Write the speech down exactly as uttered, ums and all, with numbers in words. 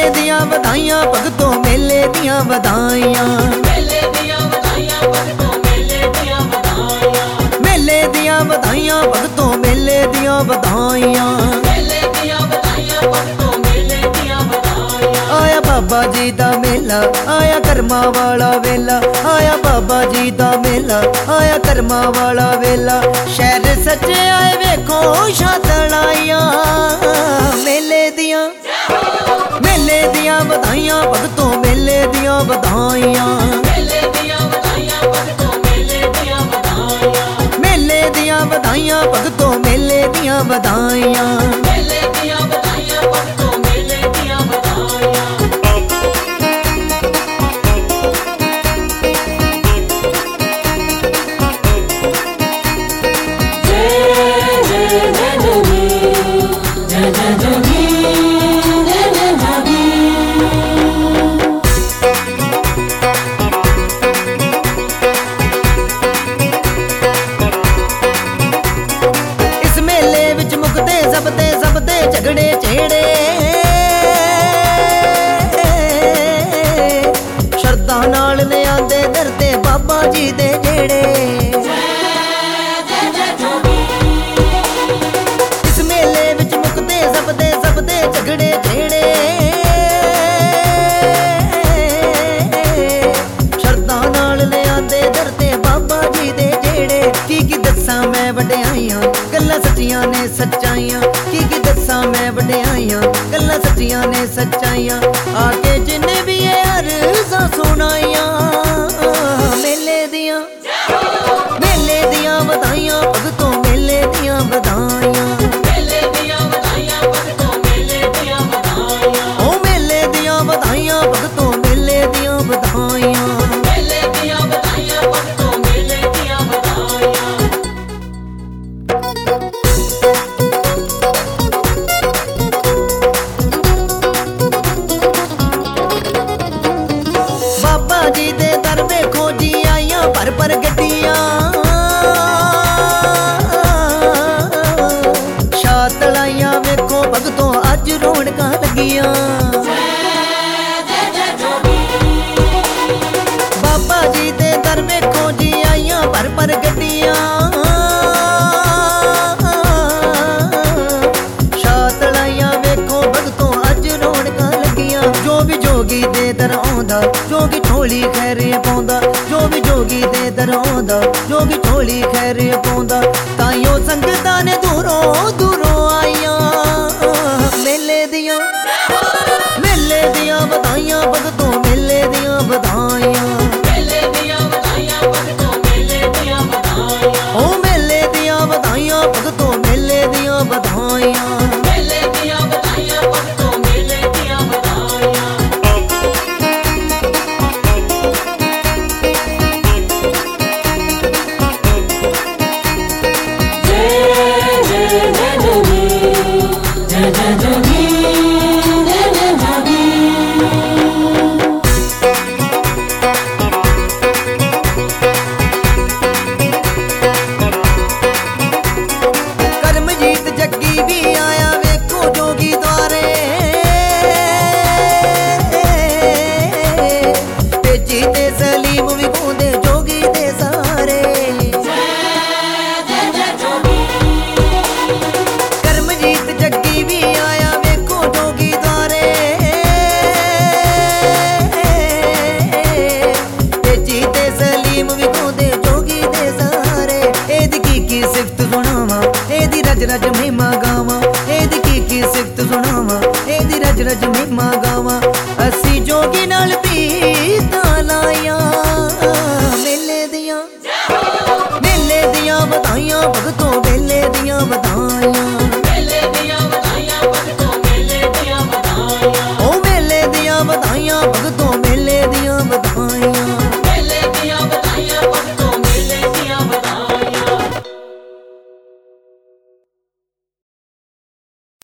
ਦੀਆਂ ਵਧਾਈਆਂ ਭਗਤੋ ਮੇਲੇ ਦੀਆਂ ਵਧਾਈਆਂ, ਮੇਲੇ ਦੀਆਂ ਵਧਾਈਆਂ ਭਗਤੋ ਮੇਲੇ ਦੀਆਂ ਵਧਾਈਆਂ, ਮੇਲੇ ਦੀਆਂ ਵਧਾਈਆਂ ਭਗਤੋ ਮੇਲੇ ਦੀਆਂ ਵਧਾਈਆਂ। ਮੇਲੇ ਦੀਆਂ ਵਧਾਈਆਂ ਭਗਤੋ ਮੇਲੇ ਦੀਆਂ ਵਧਾਈਆਂ। ਆਇਆ ਬਾਬਾ ਜੀ ਦਾ ਮੇਲਾ, ਆਇਆ ਕਰਮਾਂ ਵਾਲਾ ਵੇਲਾ, ਆਇਆ ਬਾਬਾ ਜੀ ਦਾ ਮੇਲਾ, ਆਇਆ ਕਰਮਾਂ ਵਾਲਾ ਵੇਲਾ। ਸ਼ਹਿਰ ਸੱਜੇ ਆਏ ਵੇਖੋ ਛਾਤੜਾਈਆਂ, ਮੇਲੇ ਦੀਆਂ ਮੇਲੇ ਦੀਆਂ ਵਧਾਈਆਂ ਭਗਤੋ ਮੇਲੇ ਦੀਆਂ ਵਧਾਈਆਂ, ਮੇਲੇ ਦੀਆਂ ਵਧਾਈਆਂ ਭਗਤੋ ਮੇਲੇ ਦੀਆਂ ਵਧਾਈਆਂ, ਮੇਲੇ ਦੀਆਂ ਵਧਾਈਆਂ ਭਗਤੋ ਮੇਲੇ ਦੀਆਂ ਵਧਾਈਆਂ। ਮੇਲੇ ਦੀਆਂ ਵਧਾਈਆਂ ਭਗਤੋ ਮੇਲੇ ਦੀਆਂ ਵਧਾਈਆਂ। ਸਭ ਦੇ ਸਭ ਦੇ ਝਗੜੇ ਝੇੜੇ, ਸ਼ਰਧਾ ਨਾਲ ਲਿਆਂਦੇ ਦਰ ਤੇ ਬਾਬਾ ਜੀ ਦੇ ਜਿਹੜੇ। ਇਸ ਮੇਲੇ ਵਿੱਚ ਮੁੱਕਦੇ ਸਭ ਦੇ ਸਭ ਦੇ ਝਗੜੇ ਝੇੜੇ, ਸ਼ਰਧਾ ਨਾਲ ਲਿਆਂਦੇ ਦਰ ਤੇ ਬਾਬਾ ਜੀ ਦੇ ਜਿਹੜੇ। ਕੀ ਕੀ ਦੱਸਾਂ ਮੈਂ ਵਡਿਆਈਆਂ ਗੱਲਾਂ ਸੱਚੀਆਂ ਨੇ ਸੱਚਾਈਆਂ, ਕੀ ਕੀ ਦੱਸਾਂ ਮੈਂ ਵਡਿਆਈਆਂ ਗੱਲਾਂ ਸੱਚੀਆਂ ਨੇ ਸੱਚਾਈਆਂ। ਆ ਕੇ ਜਿੰਨੇ ਵੀ ਇਹ ਅਰਜ਼ਾਂ ਸੁਣਾਈਆਂ, ਮੇਲੇ ਦੀਆਂ ਮੇਲੇ ਦੀਆਂ ਵਧਾਈਆਂ ਭਗਤੋ ਮੇਲੇ ਦੀਆਂ ਵਧਾਈਆਂ, ਮੇਲੇ ਦੀਆਂ ਵਧਾਈਆਂ ਭਗਤੋ ਮੇਲੇ ਦੀਆਂ ਵਧਾਈਆਂ, ਓ ਮੇਲੇ ਦੀਆਂ ਵਧਾਈਆਂ ਭਗਤੋ ਮੇਲੇ ਦੀਆਂ ਵਧਾਈਆਂ। ਮੇਲੇ ਦੀਆਂ ਵਧਾਈਆਂ ਭਗਤੋ ਮੇਲੇ ਦੀਆਂ ਵਧਾਈਆਂ। ਬਾਬਾ ਜੀ ਦੇ ਦਰ ਵੇਖੋ ਜੀ ਆਈਆਂ ਭਰ ਭਰ ਗੱਡੀਆਂ, ਛਾਤੜਾਈਆਂ ਵੇਖੋ ਭਗਤੋ ਅੱਜ ਰੌਣਕਾਂ ਲੱਗੀਆਂ। ਬਾਬਾ ਜੀ ਦੇ ਦਰ ਵੇਖੋ ਜੀ ਆਈਆਂ ਭਰ ਭਰ ਗੱਡੀਆਂ, ਛਾਤੜਾਈਆਂ ਵੇਖੋ ਭਗਤੋ ਅੱਜ ਰੌਣਕਾਂ ਲੱਗੀਆਂ। ਜੋ ਵੀ ਜੋਗੀ ਦੇ ਦਰ ਆਉਂਦਾ ਜੋਗੀ ਝੋਲੀ ਖੈਰੇ ਪਾਉਂਦਾ, ਜੋ ਵੀ ਜੋਗੀ ਦੇ ਦਰ ਆਉਂਦਾ ਜੋਗੀ ਝੋਲੀ ਖੈਰੇ ਪਾਉਂਦਾ। ਤਾਈਓ ਸੰਗਤਾਂ ਨੇ ਦੂਰੋਂ ਦੂਰੋਂ ਆਈਆਂ, ਮੇਲੇ ਦੀਆਂ ਮੇਲੇ ਦੀਆਂ ਵਧਾਈਆਂ ਭਗਤੋ ਮੇਲੇ ਦੀਆਂ ਵਧਾਈਆਂ, ਮੇਲੇ ਦੀਆਂ ਵਧਾਈਆਂ ਭਗਤੋ ਮੇਲੇ ਦੀਆਂ ਵਧਾਈਆਂ, ਓ ਮੇਲੇ ਦੀਆਂ ਵਧਾਈਆਂ ਭਗਤੋ ਮੇਲੇ ਦੀਆਂ ਵਧਾਈਆਂ। ਮੇਲੇ ਦੀਆਂ ਵਧਾਈਆਂ ਭਗਤੋ ਮੇਲੇ ਦੀਆਂ ਵਧਾਈਆਂ। ਕਰਮਜੀਤ ਜੱਗੀ ਵੀ ਆਇਆ ਵੇਖੋ ਜੋਗੀ ਦੁਆਰੇ, ਤੇਜੀ ਤੇ ਸਲੀਮ ਵੀ ਗਾਉਂਦੇ ਜੋਗੀ ਦੇ ਸਾਰੇ। ਕਰਮਜੀਤ ਜੱਗੀ ਵੀ ਆਇਆ ਵੇਖੋ ਜੋਗੀ ਦੁਆਰੇ, ਤੇਜੀ ਤੇ ਸਲੀਮ ਵੀ ਗਾਉਂਦੇ ਜੋਗੀ ਦੇ ਸਾਰੇ। ਇਹਦੀ ਕੀ ਕੀ ਸਿਫਤ ਸੁਣਾਵਾਂ ਇਹਦੀ ਰਜ ਰਜ ਮਹਿਮਾ ਗਾਵਾਂ, ਇਹਦੀ ਕੀ ਕੀ ਸਿਫਤ ਸੁਣਾਵਾਂ ਇਹਦੀ ਰਜ ਰਜ ਮਹਿਮਾ ਗਾਵਾਂ।